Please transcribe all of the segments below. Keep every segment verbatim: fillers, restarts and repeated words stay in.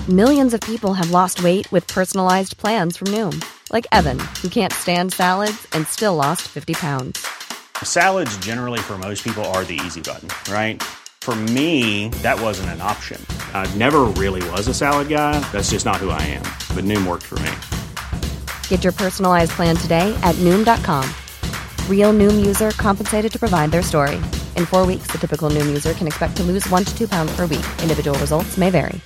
Millions of people have lost weight with personalized plans from Noom. Like Evan, who can't stand salads and still lost fifty pounds. Salads generally for most people are the easy button, right? For me, that wasn't an option. I never really was a salad guy. That's just not who I am. But Noom worked for me. Get your personalized plan today at Noom dot com. Real Noom user compensated to provide their story. In four weeks, the typical Noom user can expect to lose one to two pounds per week. Individual results may vary.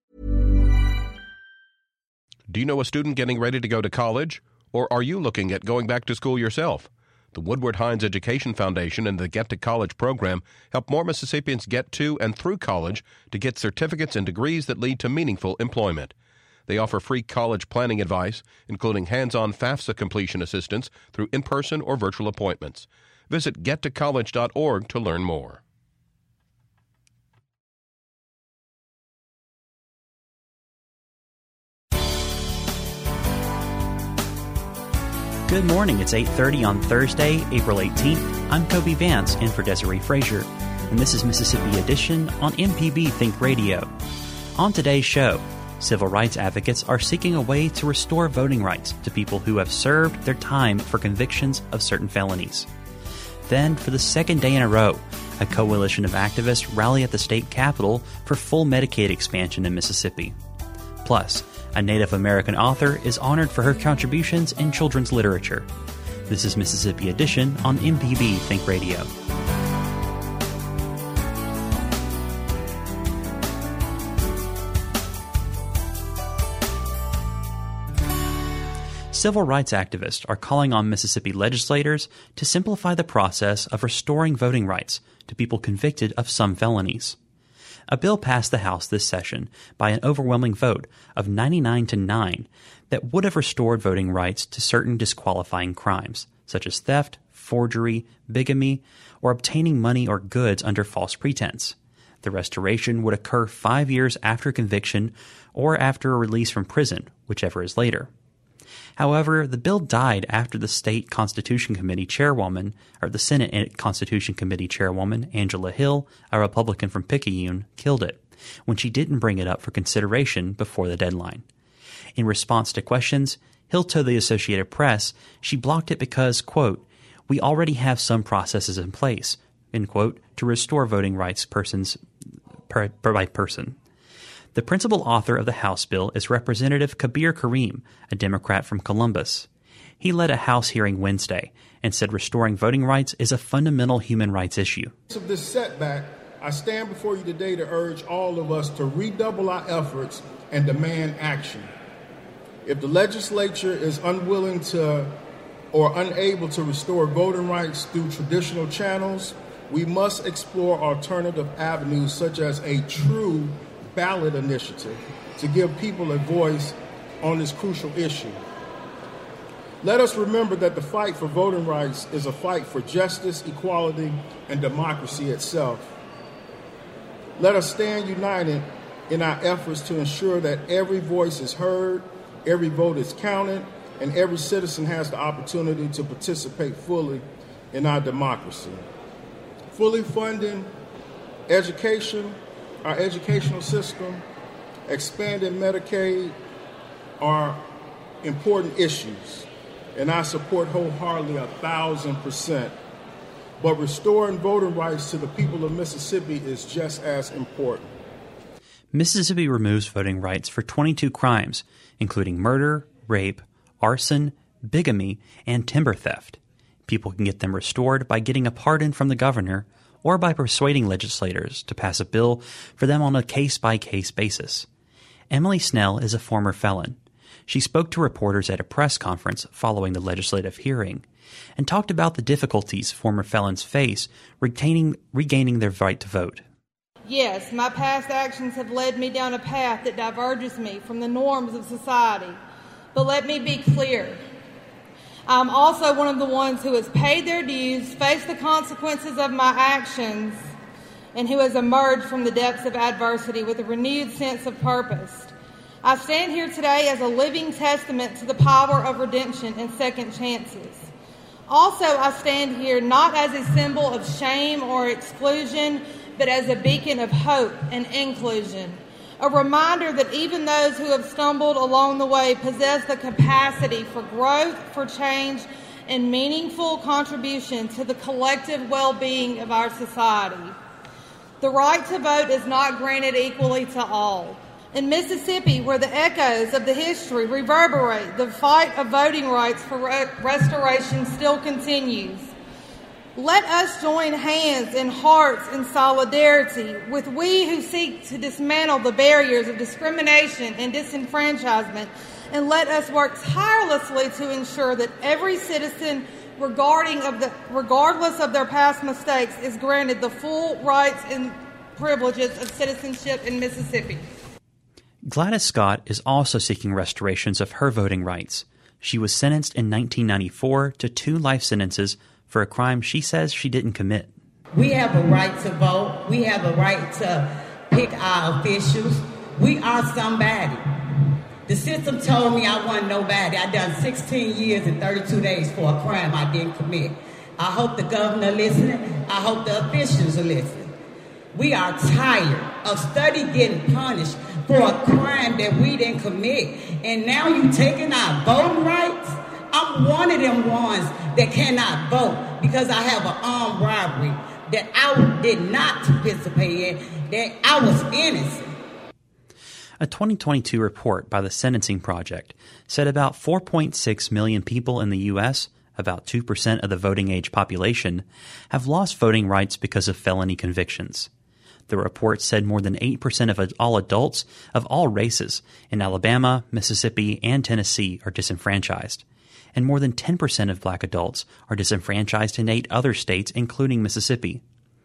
Do you know a student getting ready to go to college? Or are you looking at going back to school yourself? The Woodward Hines Education Foundation and the Get to College program help more Mississippians get to and through college to get certificates and degrees that lead to meaningful employment. They offer free college planning advice, including hands-on FAFSA completion assistance through in-person or virtual appointments. Visit get to college dot org to learn more. Good morning. It's eight thirty on Thursday, April eighteenth. I'm Kobe Vance in for Desiree Frazier, and this is Mississippi Edition on M P B Think Radio. On today's show, civil rights advocates are seeking a way to restore voting rights to people who have served their time for convictions of certain felonies. Then, for the second day in a row, a coalition of activists rally at the state capitol for full Medicaid expansion in Mississippi. Plus, a Native American author is honored for her contributions in children's literature. This is Mississippi Edition on M P B Think Radio. Civil rights activists are calling on Mississippi legislators to simplify the process of restoring voting rights to people convicted of some felonies. A bill passed the House this session by an overwhelming vote of ninety-nine to nine that would have restored voting rights to certain disqualifying crimes, such as theft, forgery, bigamy, or obtaining money or goods under false pretense. The restoration would occur five years after conviction or after a release from prison, whichever is later. However, the bill died after the State Constitution Committee chairwoman, or the Senate Constitution Committee chairwoman, Angela Hill, a Republican from Picayune, killed it, when she didn't bring it up for consideration before the deadline. In response to questions, Hill told the Associated Press she blocked it because, quote, "We already have some processes in place," end quote, to restore voting rights persons per, per by person. The principal author of the House bill is Representative Kabir Kareem, a Democrat from Columbus. He led a House hearing Wednesday and said restoring voting rights is a fundamental human rights issue. Of this setback, I stand before you today to urge all of us to redouble our efforts and demand action. If the legislature is unwilling to or unable to restore voting rights through traditional channels, we must explore alternative avenues such as a true ballot initiative to give people a voice on this crucial issue. Let us remember that the fight for voting rights is a fight for justice, equality, and democracy itself. Let us stand united in our efforts to ensure that every voice is heard, every vote is counted, and every citizen has the opportunity to participate fully in our democracy. Fully funding education, our educational system, expanding Medicaid are important issues, and I support wholeheartedly a thousand percent. But restoring voting rights to the people of Mississippi is just as important. Mississippi removes voting rights for twenty-two crimes, including murder, rape, arson, bigamy, and timber theft. People can get them restored by getting a pardon from the governor or by persuading legislators to pass a bill for them on a case-by-case basis. Emily Snell is a former felon. She spoke to reporters at a press conference following the legislative hearing and talked about the difficulties former felons face retaining, regaining their right to vote. Yes, my past actions have led me down a path that diverges me from the norms of society. But let me be clear. I'm also one of the ones who has paid their dues, faced the consequences of my actions, and who has emerged from the depths of adversity with a renewed sense of purpose. I stand here today as a living testament to the power of redemption and second chances. Also, I stand here not as a symbol of shame or exclusion, but as a beacon of hope and inclusion. a reminder that even those who have stumbled along the way possess the capacity for growth, for change, and meaningful contribution to the collective well-being of our society. The right to vote is not granted equally to all. In Mississippi, where the echoes of the history reverberate, the fight of voting rights for re- restoration still continues. Let us join hands and hearts in solidarity with we who seek to dismantle the barriers of discrimination and disenfranchisement, and let us work tirelessly to ensure that every citizen, regarding of the, regardless of their past mistakes, is granted the full rights and privileges of citizenship in Mississippi. Gladys Scott is also seeking restorations of her voting rights. She was sentenced in nineteen ninety-four to two life sentences for a crime she says she didn't commit. We have a right to vote. We have a right to pick our officials. We are somebody. The system told me I wasn't nobody. I done sixteen years and thirty-two days for a crime I didn't commit. I hope the governor listening. I hope the officials are listening. We are tired of study getting punished for a crime that we didn't commit. And now you taking our voting rights? I'm one of them ones that cannot vote because I have an armed robbery that I did not participate in, that I was innocent. A twenty twenty-two report by the Sentencing Project said about four point six million people in the U S, about two percent of the voting age population, have lost voting rights because of felony convictions. The report said more than eight percent of all adults of all races in Alabama, Mississippi, and Tennessee are disenfranchised, and more than ten percent of black adults are disenfranchised in eight other states, including Mississippi.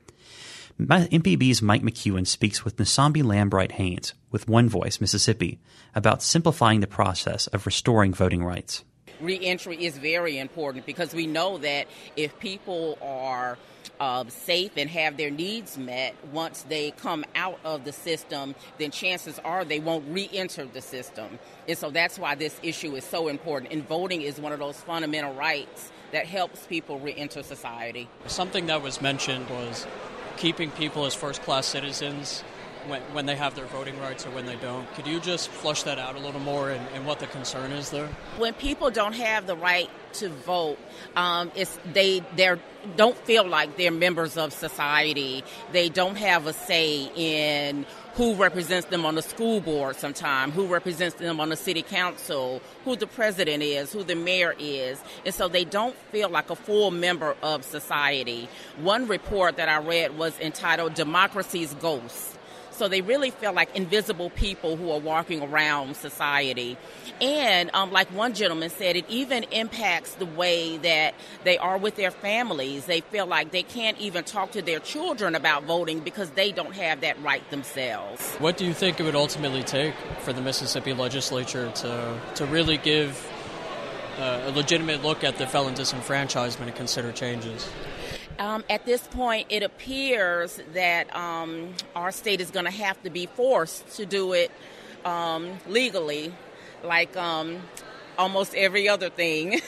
M P B's Mike McEwen speaks with Nasambi Lambright Haynes with One Voice Mississippi about simplifying the process of restoring voting rights. Reentry is very important because we know that if people are uh, safe and have their needs met once they come out of the system, then chances are they won't re-enter the system. And so that's why this issue is so important. And voting is one of those fundamental rights that helps people re-enter society. Something that was mentioned was keeping people as first-class citizens when, when they have their voting rights or when they don't. Could you just flush that out a little more and, and what the concern is there? When people don't have the right to vote, um, it's they they don't feel like they're members of society. They don't have a say in who represents them on the school board sometime, who represents them on the city council, who the president is, who the mayor is. And so they don't feel like a full member of society. One report that I read was entitled Democracy's Ghosts. So they really feel like invisible people who are walking around society. And um, like one gentleman said, it even impacts the way that they are with their families. They feel like they can't even talk to their children about voting because they don't have that right themselves. What do you think it would ultimately take for the Mississippi legislature to, to really give uh, a legitimate look at the felon disenfranchisement and consider changes? Um, at this point, it appears that um, our state is going to have to be forced to do it um, legally, like um, almost every other thing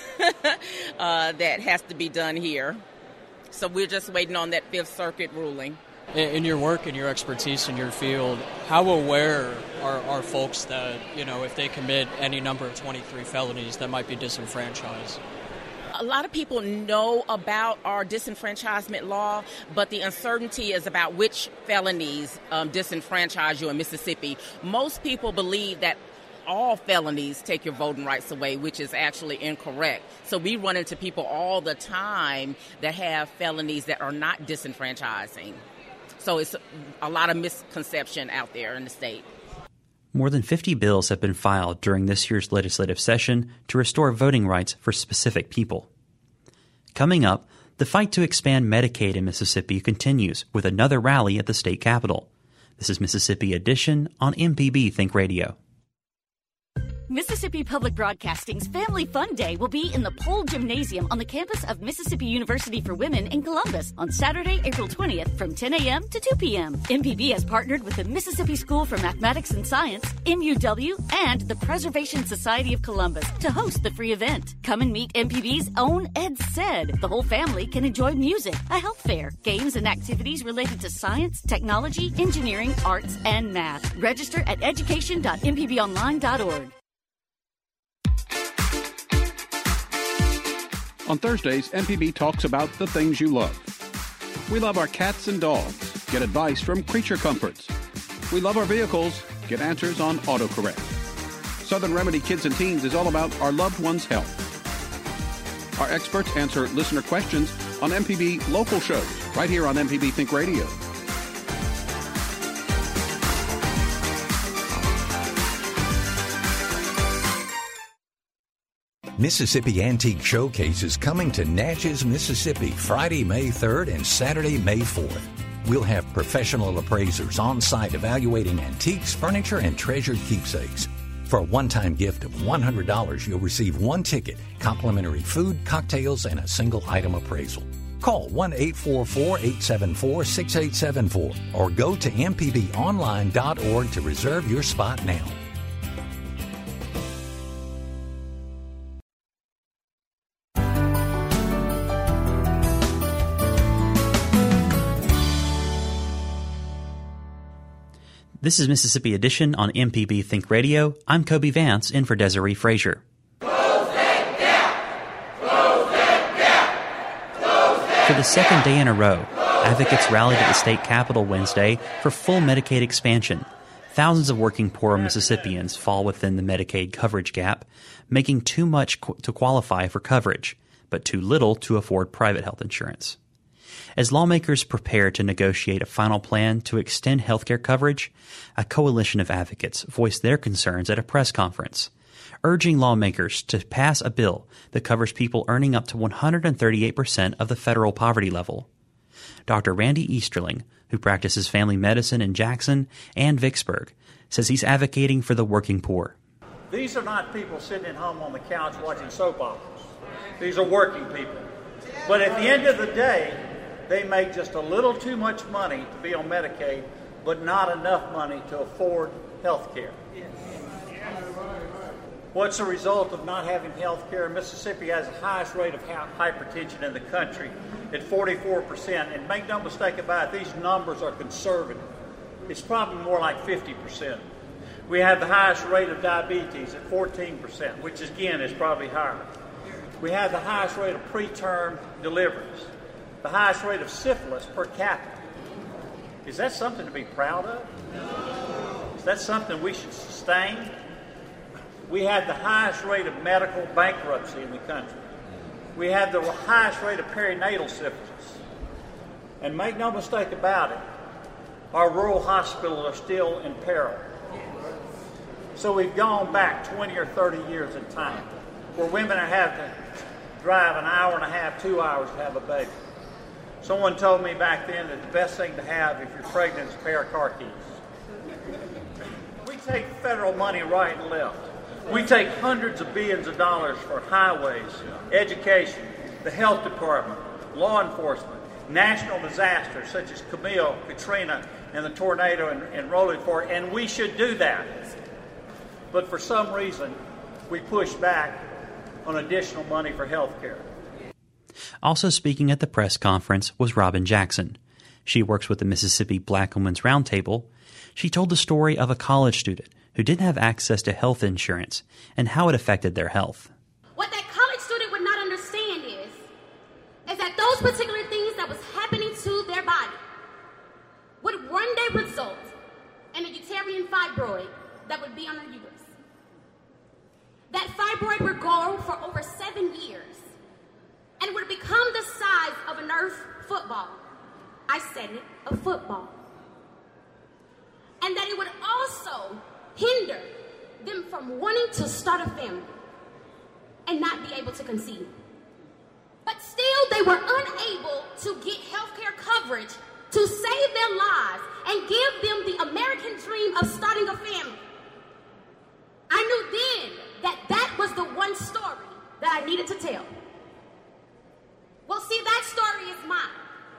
uh, that has to be done here. So we're just waiting on that Fifth Circuit ruling. In your work and your expertise in your field, how aware are, are folks that, you know, if they commit any number of twenty-three felonies that might be disenfranchised? A lot of people know about our disenfranchisement law, but the uncertainty is about which felonies um, disenfranchise you in Mississippi. Most people believe that all felonies take your voting rights away, which is actually incorrect. So we run into people all the time that have felonies that are not disenfranchising. So it's a lot of misconception out there in the state. More than fifty bills have been filed during this year's legislative session to restore voting rights for specific people. Coming up, the fight to expand Medicaid in Mississippi continues with another rally at the state capitol. This is Mississippi Edition on M P B Think Radio. Mississippi Public Broadcasting's Family Fun Day will be in the Pohl Gymnasium on the campus of Mississippi University for Women in Columbus on Saturday, April twentieth from ten a.m. to two p.m. M P B has partnered with the Mississippi School for Mathematics and Science, M U W, and the Preservation Society of Columbus to host the free event. Come and meet M P B's own Ed Said. The whole family can enjoy music, a health fair, games and activities related to science, technology, engineering, arts, and math. Register at education dot m p b online dot org. On Thursdays, M P B talks about the things you love. We love our cats and dogs. Get advice from Creature Comforts. We love our vehicles. Get answers on AutoCorrect. Southern Remedy Kids and Teens is all about our loved ones' health. Our experts answer listener questions on M P B local shows, right here on M P B Think Radio. Mississippi Antique Showcase is coming to Natchez, Mississippi, Friday, May third and Saturday, May fourth. We'll have professional appraisers on site evaluating antiques, furniture, and treasured keepsakes. For a one-time gift of one hundred dollars, you'll receive one ticket, complimentary food, cocktails, and a single item appraisal. Call one eight four four, eight seven four, six eight seven four or go to m p b online dot org to reserve your spot now. This is Mississippi Edition on M P B Think Radio. I'm Kobe Vance, in for Desiree Frazier. Close that gap! Close that gap! Close that For the second day in a row, advocates rallied at the state capitol Wednesday for full Medicaid expansion. Thousands of working poor Mississippians fall within the Medicaid coverage gap, making too much qu- to qualify for coverage, but too little to afford private health insurance. As lawmakers prepare to negotiate a final plan to extend health care coverage, a coalition of advocates voiced their concerns at a press conference, urging lawmakers to pass a bill that covers people earning up to one hundred thirty-eight percent of the federal poverty level. Doctor Randy Easterling, who practices family medicine in Jackson and Vicksburg, says he's advocating for the working poor. These are not people sitting at home on the couch watching soap operas. These are working people. But at the end of the day, they make just a little too much money to be on Medicaid, but not enough money to afford health care. What's the result of not having health care? Mississippi has the highest rate of hypertension in the country at forty-four percent. And make no mistake about it, these numbers are conservative. It's probably more like fifty percent. We have the highest rate of diabetes at fourteen percent, which again is probably higher. We have the highest rate of preterm deliveries, the highest rate of syphilis per capita. Is that something to be proud of? Is that something we should sustain? We have the highest rate of medical bankruptcy in the country. We have the highest rate of perinatal syphilis. And make no mistake about it, our rural hospitals are still in peril. So we've gone back twenty or thirty years in time where women have to drive an hour and a half, two hours to have a baby. Someone told me back then that the best thing to have if you're pregnant is a pair of car keys. We take federal money right and left. We take hundreds of billions of dollars for highways, education, the health department, law enforcement, national disasters such as Camille, Katrina, and the tornado in, in Rolling Fork, and we should do that. But for some reason, we push back on additional money for health care. Also speaking at the press conference was Robin Jackson. She works with the Mississippi Black Women's Roundtable. She told the story of a college student who didn't have access to health insurance and how it affected their health. What that college student would not understand is, is that those particular things that was happening to their body would one day result in a uterine fibroid that would be on their uterus. That fibroid would grow for over seven years and would become the size of a Nerf football. I said it, a football. And that it would also hinder them from wanting to start a family and not be able to conceive. But still, they were unable to get health care coverage to save their lives and give them the American dream of starting a family. I knew then needed to tell. Well, see, that story is mine.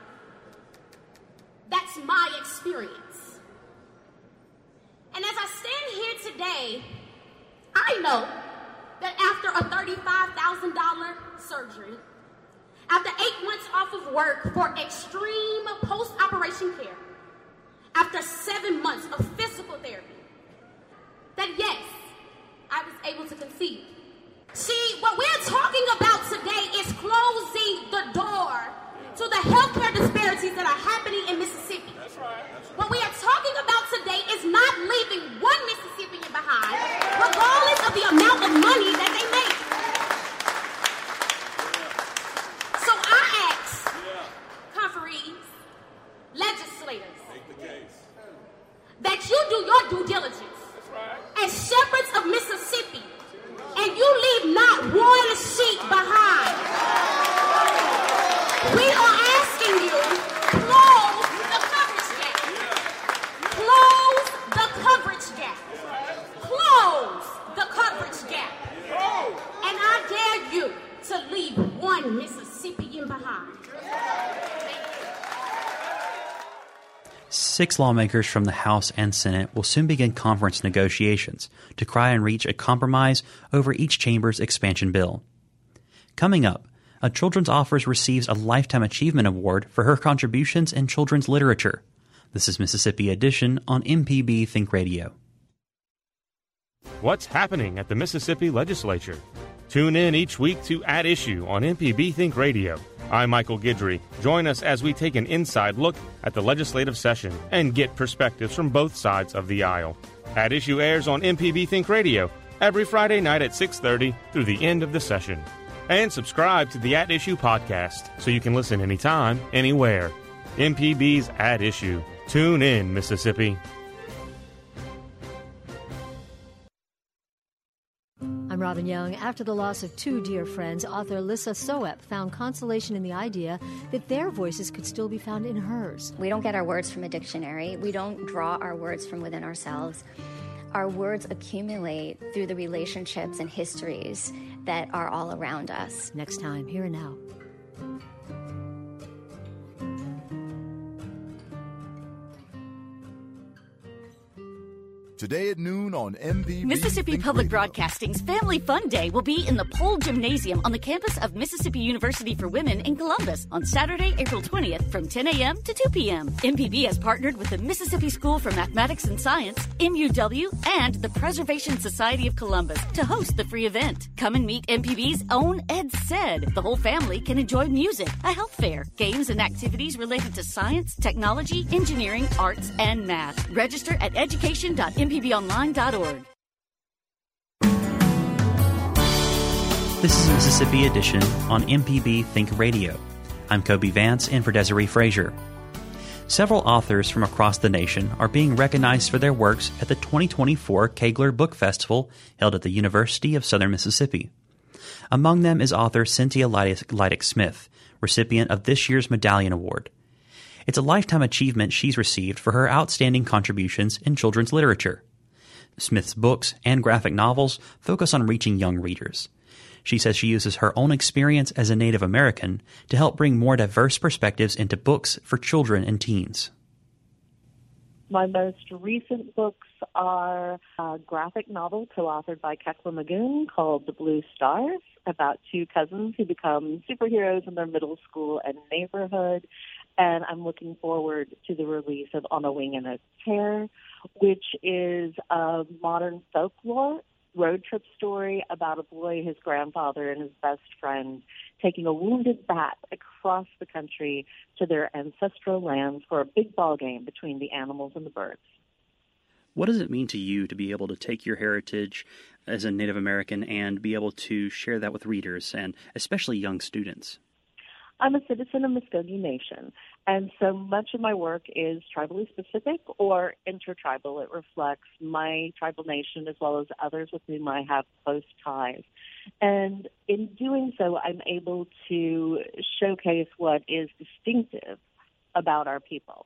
That's my experience. And as I stand here today, I know that after a thirty-five thousand dollars surgery, after eight months off of work for extreme post-operation care, after seven months of physical therapy, that yes, I was able to conceive. See, what we're talking about today is closing the door to the healthcare disparities that are happening in Mississippi. That's right. That's right. What we are talking about today is not leaving one Mississippian behind, regardless of the amount of money that they make. So I ask conferees, legislators, that you do your due diligence as shepherds of Mississippi, and you leave not one sheep behind. We are asking you, close the coverage gap. Close the coverage gap. Close the coverage gap. And I dare you to leave one Mississippian behind. Six lawmakers from the House and Senate will soon begin conference negotiations to try and reach a compromise over each chamber's expansion bill. Coming up, a children's author receives a Lifetime Achievement Award for her contributions in children's literature. This is Mississippi Edition on M P B Think Radio. What's happening at the Mississippi Legislature? Tune in each week to At Issue on M P B Think Radio. I'm Michael Guidry. Join us as we take an inside look at the legislative session and get perspectives from both sides of the aisle. At Issue airs on M P B Think Radio every Friday night at six thirty through the end of the session. And subscribe to the At Issue podcast so you can listen anytime, anywhere. M P B's At Issue. Tune in, Mississippi. I'm Robin Young. After the loss of two dear friends, author Lissa Soep found consolation in the idea that their voices could still be found in hers. We don't get our words from a dictionary. We don't draw our words from within ourselves. Our words accumulate through the relationships and histories that are all around us. Next time, Here and Now. Today at noon on M P B Mississippi Think Public Radio. Broadcasting's Family Fun Day will be in the Pole Gymnasium on the campus of Mississippi University for Women in Columbus on Saturday, April twentieth from ten a.m. to two p.m. M P B has partnered with the Mississippi School for Mathematics and Science, M U W, and the Preservation Society of Columbus to host the free event. Come and meet M P B's own Ed Said. The whole family can enjoy music, a health fair, games and activities related to science, technology, engineering, arts, and math. Register at education dot m p b online dot org. This is Mississippi Edition on M P B Think Radio. I'm Kobe Vance in for Desiree Frazier. Several authors from across the nation are being recognized for their works at the twenty twenty-four Kegler Book Festival held at the University of Southern Mississippi. Among them is author Cynthia Leidick-Smith, recipient of this year's Medallion Award. It's a lifetime achievement she's received for her outstanding contributions in children's literature. Smith's books and graphic novels focus on reaching young readers. She says she uses her own experience as a Native American to help bring more diverse perspectives into books for children and teens. My most recent books are a graphic novel co-authored by Kekla Magoon called The Blue Stars, about two cousins who become superheroes in their middle school and neighborhood. And I'm looking forward to the release of On a Wing and a Tear, which is a modern folklore road trip story about a boy, his grandfather, and his best friend taking a wounded bat across the country to their ancestral lands for a big ball game between the animals and the birds. What does it mean to you to be able to take your heritage as a Native American and be able to share that with readers and especially young students? I'm a citizen of Muskogee Nation, and so much of my work is tribally specific or intertribal. It reflects my tribal nation as well as others with whom I have close ties. And in doing so, I'm able to showcase what is distinctive about our people.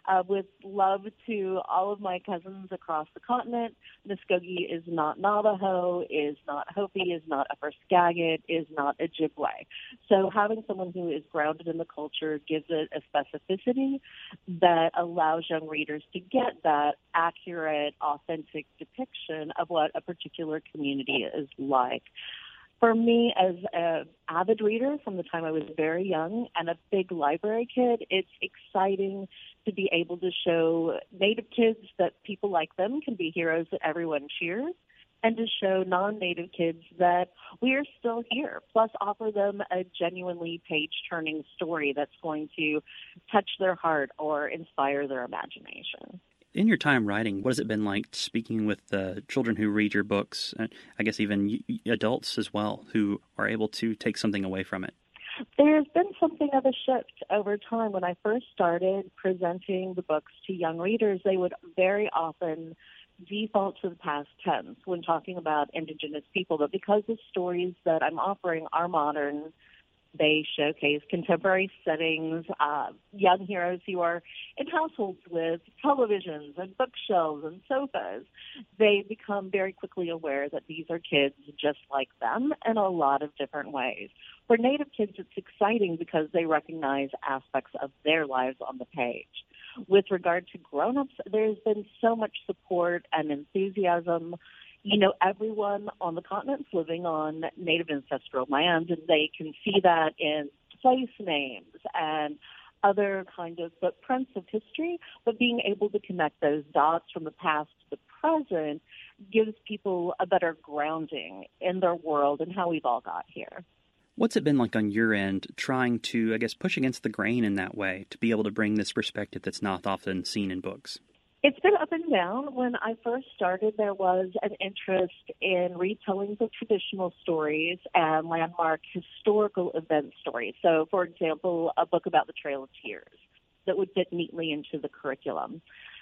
Uh, with love to all of my cousins across the continent, Muskogee is not Navajo, is not Hopi, is not Upper Skagit, is not Ojibwe. So having someone who is grounded in the culture gives it a specificity that allows young readers to get that accurate, authentic depiction of what a particular community is like. For me, as an avid reader from the time I was very young and a big library kid, it's exciting to be able to show Native kids that people like them can be heroes that everyone cheers, and to show non-Native kids that we are still here, plus offer them a genuinely page-turning story that's going to touch their heart or inspire their imagination. In your time writing, what has it been like speaking with the children who read your books, and I guess even adults as well, who are able to take something away from it? There's been something of a shift over time. When I first started presenting the books to young readers, they would very often default to the past tense when talking about Indigenous people. But because the stories that I'm offering are modern, they showcase contemporary settings, uh, young heroes who are in households with televisions and bookshelves and sofas. They become very quickly aware that these are kids just like them in a lot of different ways. For Native kids, it's exciting because they recognize aspects of their lives on the page. With regard to grown-ups, there's been so much support and enthusiasm. You know, everyone on the continent's living on Native ancestral land, and they can see that in place names and other kind of footprints of history, but being able to connect those dots from the past to the present gives people a better grounding in their world and how we've all got here. What's it been like on your end trying to, I guess, push against the grain in that way to be able to bring this perspective that's not often seen in books? It's been up and down. When I first started, there was an interest in retellings of traditional stories and landmark historical event stories. So, for example, a book about the Trail of Tears that would fit neatly into the curriculum.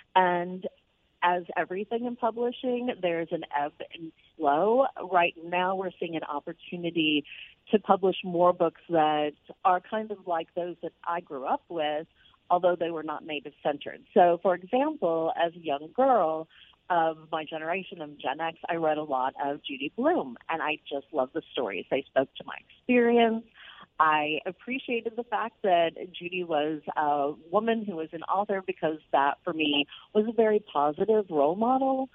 And as everything in publishing, there's an ebb and flow. Right now, we're seeing an opportunity to publish more books that are kind of like those that I grew up with, although they were not Native-centered. So, for example, as a young girl of my generation, of Gen X, I read a lot of Judy Blume, and I just loved the stories. They spoke to my experience. I appreciated the fact that Judy was a woman who was an author because that, for me, was a very positive role model.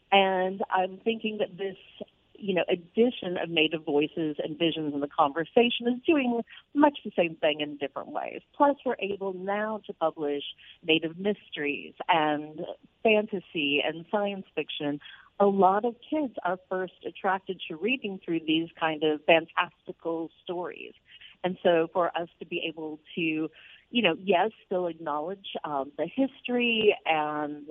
And I'm thinking that this, you know, addition of Native voices and visions in the conversation is doing much the same thing in different ways. Plus, we're able now to publish Native mysteries and fantasy and science fiction. A lot of kids are first attracted to reading through these kind of fantastical stories. And so for us to be able to, you know, yes, still acknowledge um, the history and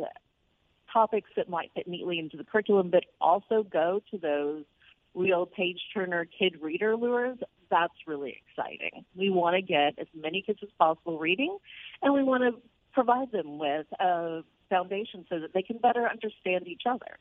topics that might fit neatly into the curriculum, but also go to those real page-turner kid reader lures, that's really exciting. We want to get as many kids as possible reading, and we want to provide them with a foundation so that they can better understand each other.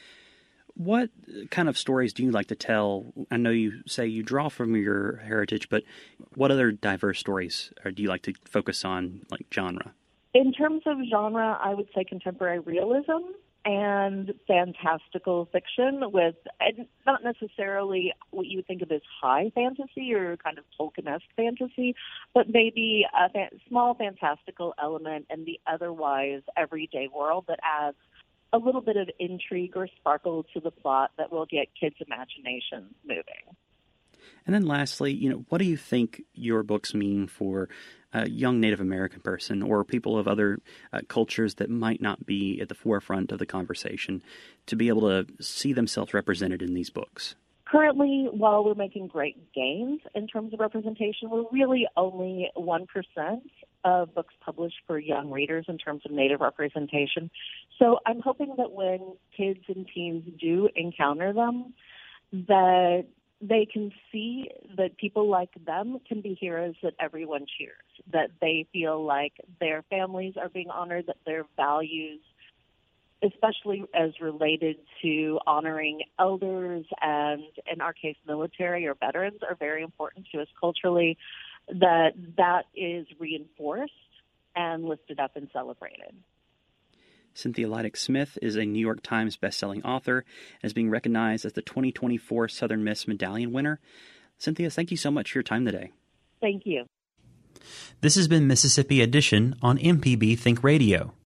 What kind of stories do you like to tell? I know you say you draw from your heritage, but what other diverse stories do you like to focus on, like genre? In terms of genre, I would say contemporary realism and fantastical fiction with and not necessarily what you would think of as high fantasy or kind of Tolkien-esque fantasy, but maybe a fa- small fantastical element in the otherwise everyday world that adds a little bit of intrigue or sparkle to the plot that will get kids' imaginations moving. And then lastly, you know, what do you think your books mean for a young Native American person or people of other uh, cultures that might not be at the forefront of the conversation to be able to see themselves represented in these books? Currently, while we're making great gains in terms of representation, we're really only one percent of books published for young readers in terms of Native representation. So I'm hoping that when kids and teens do encounter them, that they can see that people like them can be heroes that everyone cheers, that they feel like their families are being honored, that their values, especially as related to honoring elders and, in our case, military or veterans, are very important to us culturally, that that is reinforced and lifted up and celebrated. Cynthia Leidig-Smith is a New York Times bestselling author and is being recognized as the twenty twenty-four Southern Miss Medallion winner. Cynthia, thank you so much for your time today. Thank you. This has been Mississippi Edition on M P B Think Radio.